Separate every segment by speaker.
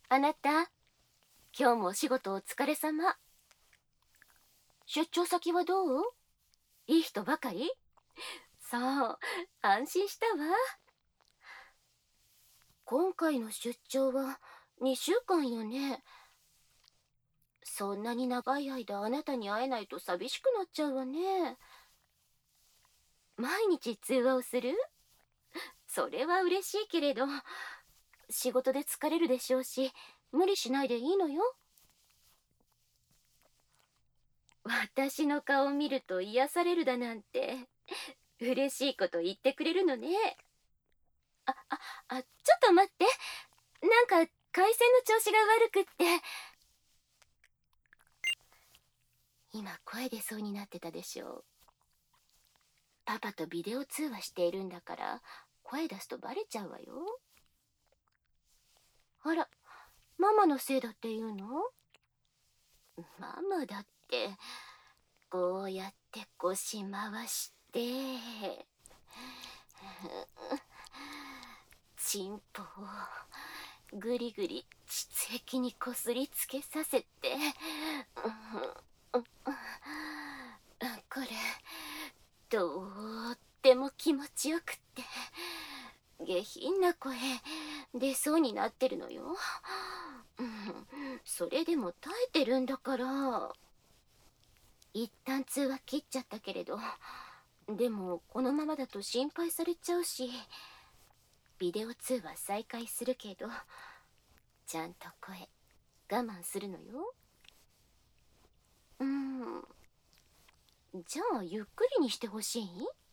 Speaker 1: あなた、今日もお仕事お疲れ様。出張先はどう？いい人ばかり？そう、安心したわ。今回の出張は2週間よね。そんなに長い間あなたに会えないと寂しくなっちゃうわね。毎日通話をする？それは嬉しいけれど、仕事で疲れるでしょうし、無理しないでいいのよ。私の顔を見ると癒されるだなんて、嬉しいこと言ってくれるのね。ちょっと待って。なんか回線の調子が悪くって。今声出そうになってたでしょ。パパとビデオ通話しているんだから声出すとバレちゃうわよ。あら、ママのせいだって言うの？ママだってこうやって腰回してチンポをぐりぐり膣壁にこすりつけさせて、これとっても気持ちよくって下品な声出そうになってるのよ。それでも耐えてるんだから。一旦通話切っちゃったけれど、でもこのままだと心配されちゃうし、ビデオ通話再開するけど、ちゃんと声我慢するのよ。じゃあゆっくりにしてほしい？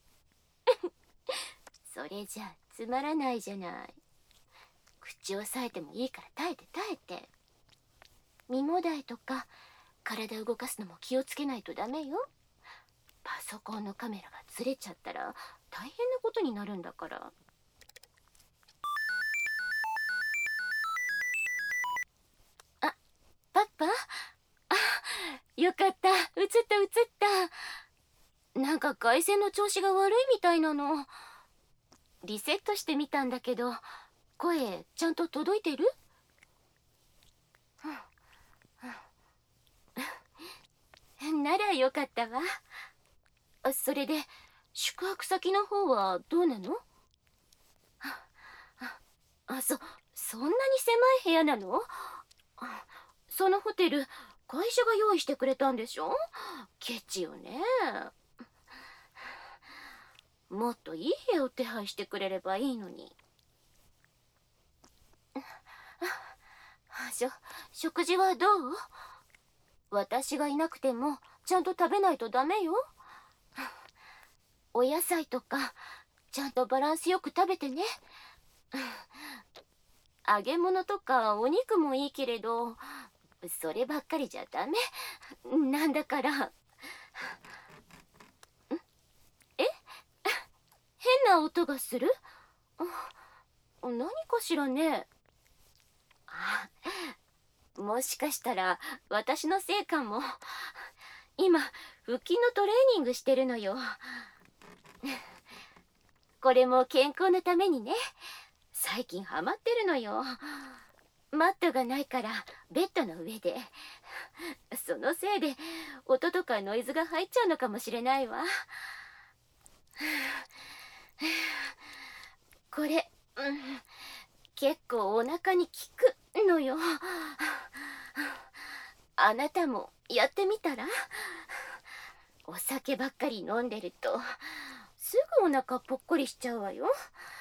Speaker 1: それじゃつまらないじゃない。口を押さえてもいいから耐えて耐えて。身もだえとか体動かすのも気をつけないとダメよ。パソコンのカメラがずれちゃったら大変なことになるんだから。あ、パパ？よかった。映った映った。なんか回線の調子が悪いみたいなの。リセットしてみたんだけど、声ちゃんと届いてる？ならよかったわ。それで宿泊先の方はどうなの？そんなに狭い部屋なの？そのホテル会社が用意してくれたんでしょ？ケチよね。もっといい部屋を手配してくれればいいのに。食事はどう？私がいなくてもちゃんと食べないとダメよ。お野菜とかちゃんとバランスよく食べてね。揚げ物とかお肉もいいけれど、そればっかりじゃダメなんだから。え？変な音がする？何かしらね。もしかしたら私のせいかも。今腹筋のトレーニングしてるのよ。これも健康のためにね。最近ハマってるのよ。マットがないからベッドの上で。そのせいで音とかノイズが入っちゃうのかもしれないわ。これ、結構お腹に効くのよ。あなたもやってみたら？お酒ばっかり飲んでるとすぐお腹ぽっこりしちゃうわよ。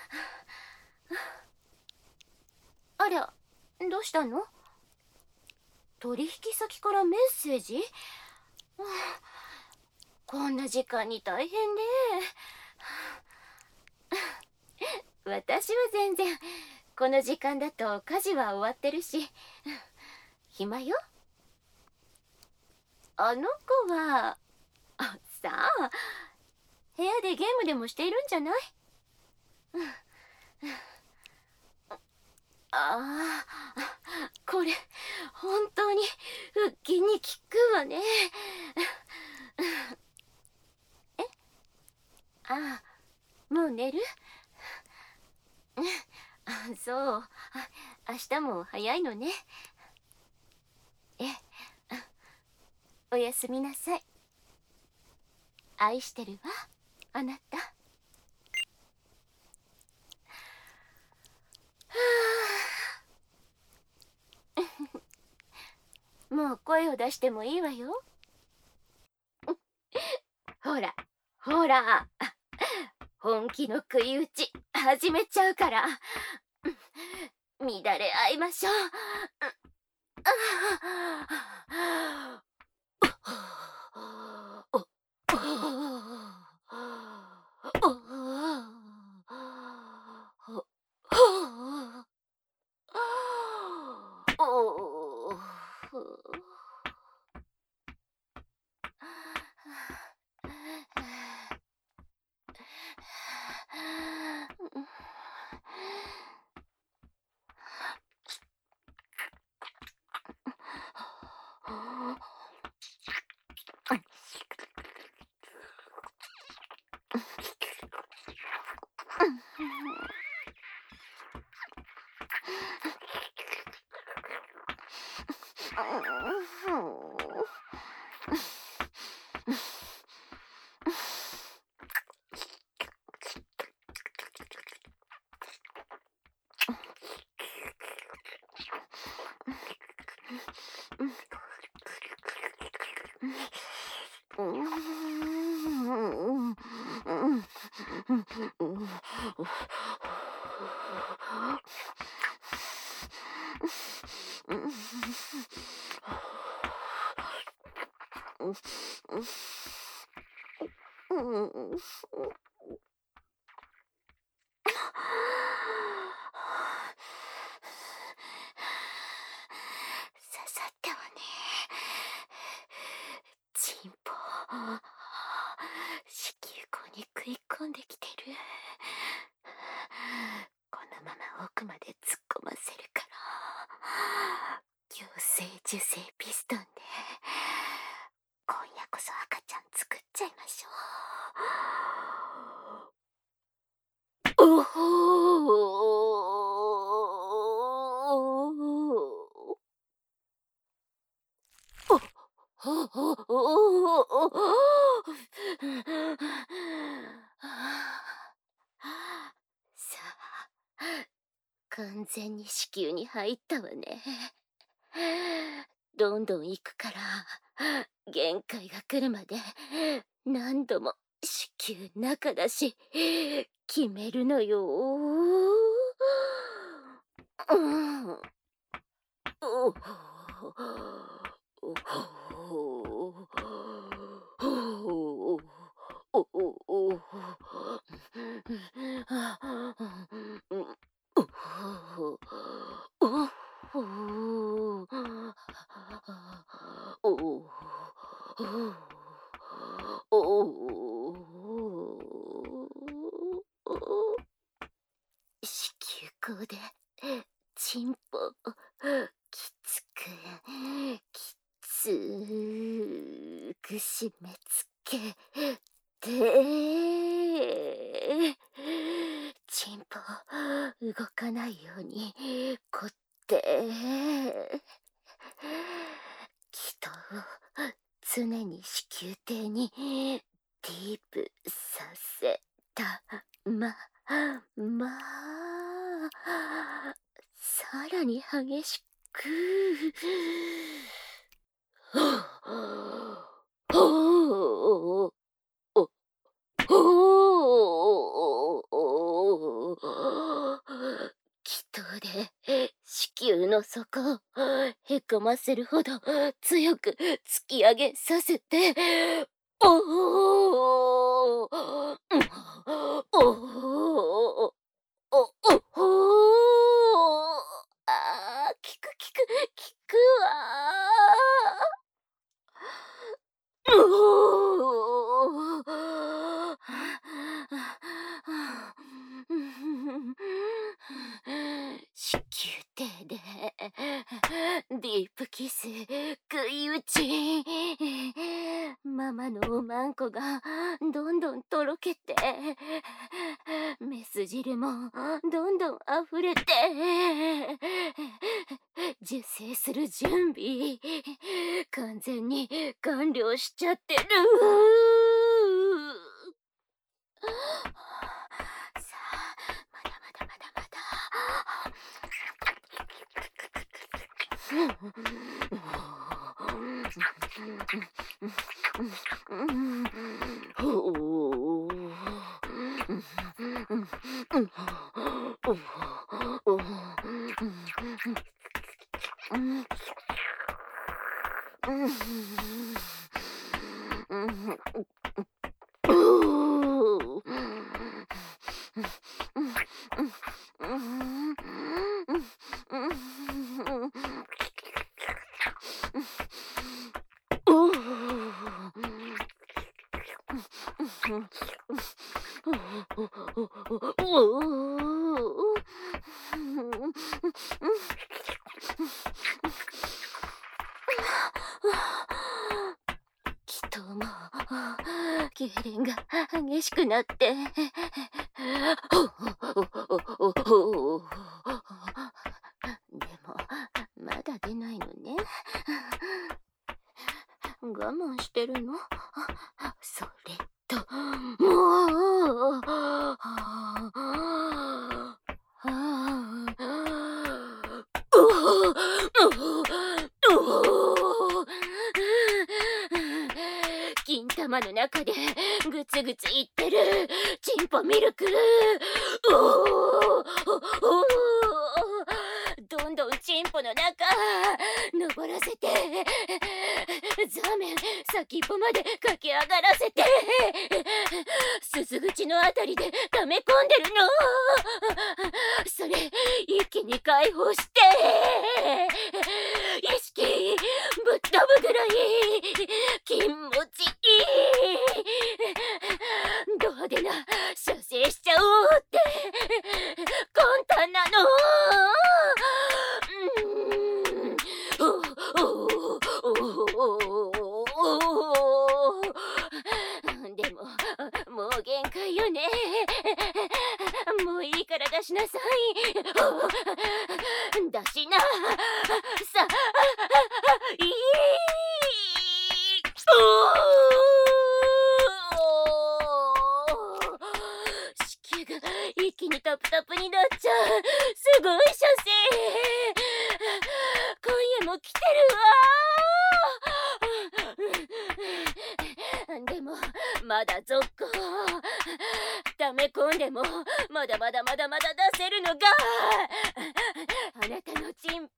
Speaker 1: あら、どうしたの？取引先からメッセージ？こんな時間に大変ね。私は全然この時間だと家事は終わってるし暇よ。あの子はさあ、部屋でゲームでもしているんじゃない？これ本当に腹筋に効くわね。もう寝る？そう。 明日も早いのね。ええ、おやすみなさい。愛してるわ、あなた。もう声を出してもいいわよ。ほらほら、本気の食い打ち始めちゃうから。乱れ合いましょう。刺さったわね。チンポ子宮口に食い込んできてる。このまま奥まで突っ込ませるから、強制受精ピストンで今夜こそ赤ちゃん作っちゃいましょう。おほー。さあ、完全に子宮に入ったわね。どんどん行くから、限界が来るまで何度も子宮中だし決めるのよ。うん。おほおほおお子宮口でチンポきつく締め付けて、チンポ動かないようにこって気筒を常に子宮底にディープさせたさらに激しく気筒で子宮の底をへこませるほど強く突き上げさせて、おおおおあー、効くわ子宮底でディープキス食い打ちママのおまんこがどんどんとろけて、メス汁もどんどん溢れて、受精する準備完全に完了しちゃってる。さあ、まだまだまだまだ。きっともう痙攣が激しくなってでもまだ出ないのね。我慢してるの？それともう金玉の中でグツグツいってるチンポミルク。どんどんチンポの中登らせて、座面先っぽまで駆け上がらせて、鈴口のあたりで溜め込んでるの。それ一気に解放して意識ぶっ飛ぶぐらい気持ちいい。ド派手な射精しちゃおうって魂胆なの。でももう限界よね。もういいから出しなさい。出しなさい。子宮が一気にタプタプになっちゃう。すごい射精。今夜も来てるわ。でもまだ続行。溜め込んでもまだまだまだまだ出せるのがあなたのチンポ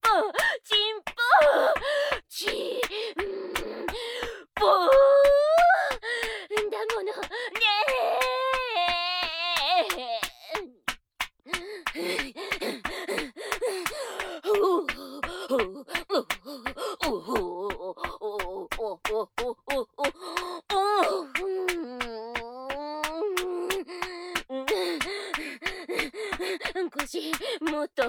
Speaker 1: だもの腰もっと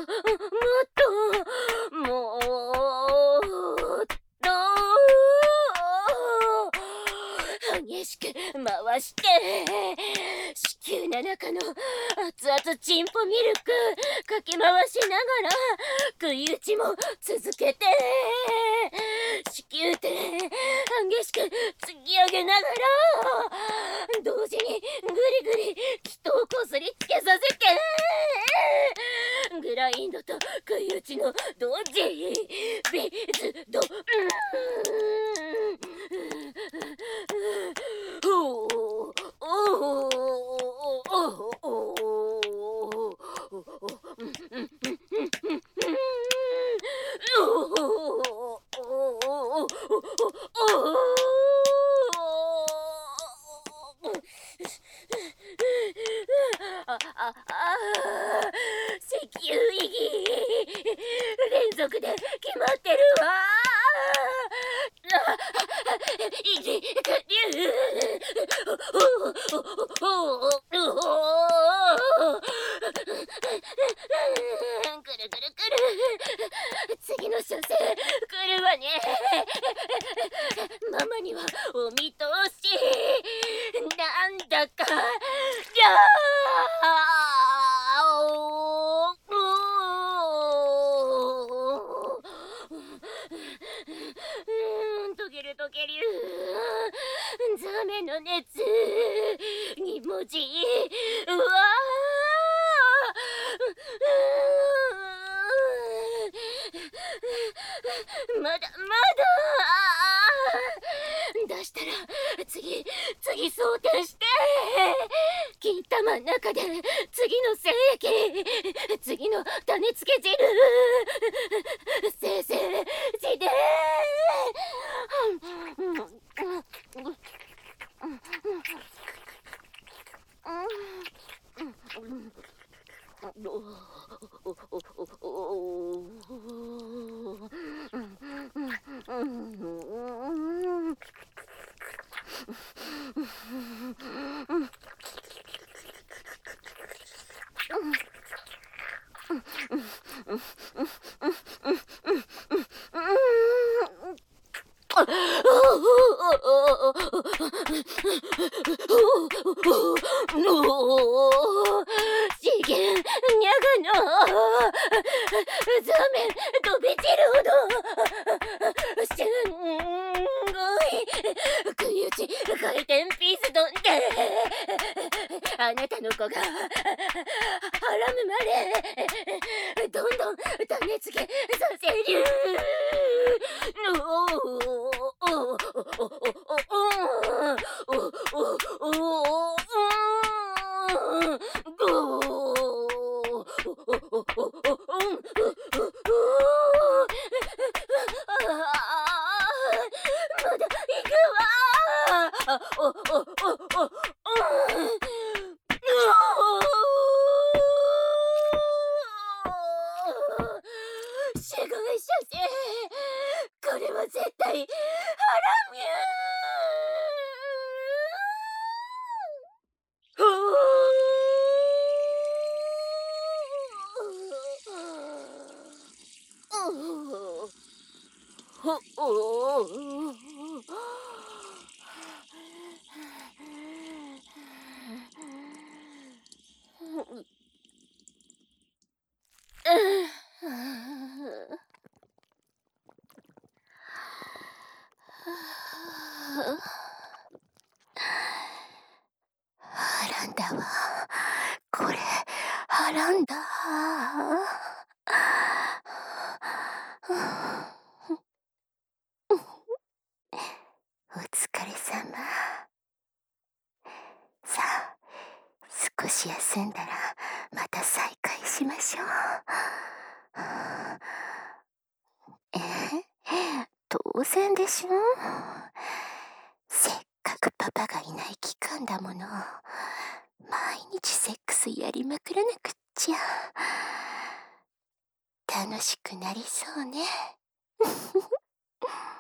Speaker 1: 激しく回して子宮の中の熱々チンポミルクかき回しながら食い打ちも続けて、子宮って激しく突き上げながら同時にグリグリ気筒をこすりつけさせて、グラインドと食い打ちの同時ビーズド石油意義連続で決まってるわ。意義くるくるくる。次の射精来るわね。ママにはお見溶けるザメの熱2文字うわまだ出したら次装填して金玉ん中で次の精液次の種付け汁生成自で次元にゃがのザメ飛び散るほどすんごい食い打ち回転ピース丼であなたの子がはらむまでどんどん種付けさせるまだ行くわすごい射精これは絶対ハラミュはらんだわこれはらんだお疲れ様さあ少し休んだらまた再開しましょう当然でしょせっかくパパがいない期間だもの毎日セックスやりまくらなくっちゃ楽しくなりそうね